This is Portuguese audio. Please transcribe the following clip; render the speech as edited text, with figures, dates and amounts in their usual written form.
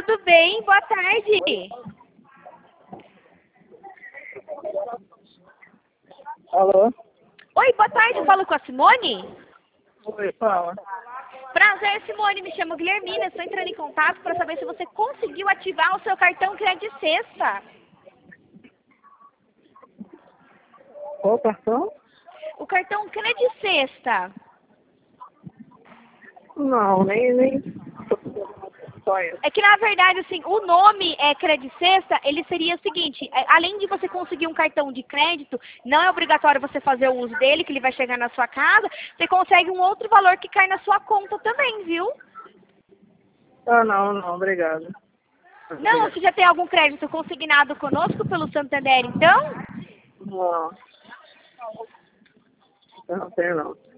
tudo bem? Boa tarde. Alô? Oi, boa tarde. Eu falo com a Simone? Oi, fala. Prazer, Simone. Me chamo Guilhermina. Estou entrando em contato para saber se você conseguiu ativar o seu cartão Crédito Sexta. Qual o cartão? O cartão Crédito Sexta. Não, nem. Só isso. É que, na verdade, assim, o nome é Crédito Sexta, ele seria o seguinte, além de você conseguir um cartão de crédito, não é obrigatório você fazer o uso dele, que ele vai chegar na sua casa, você consegue um outro valor que cai na sua conta também, viu? Ah, não, obrigado. Não, você já tem algum crédito consignado conosco pelo Santander, então? Não, eu não tenho não.